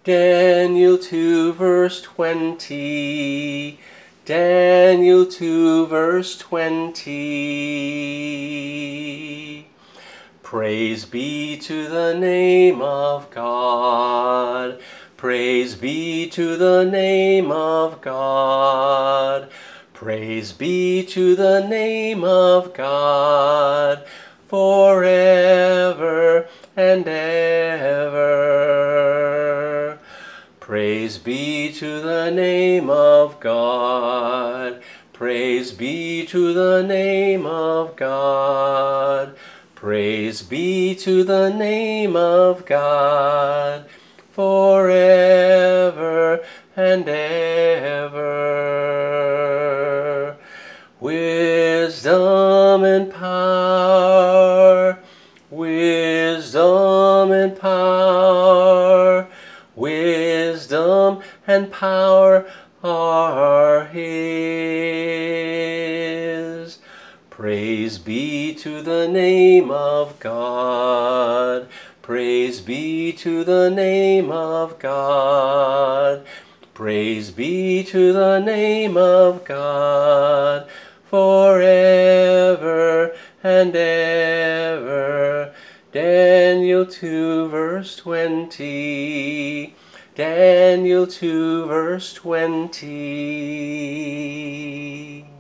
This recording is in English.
Daniel 2 verse 20. Daniel 2 verse 20. Praise be to the name of God. Praise be to the name of God. Praise be to the name of God forever and ever. Praise be to the name of God. Praise be to the name of God. Praise be to the name of God forever and ever. Wisdom and power, wisdom and power, wisdom and power are His. Praise be to the name of God. Praise be to the name of God. Praise be to the name of God forever and ever. Daniel 2 verse 20. Daniel 2 verse 20.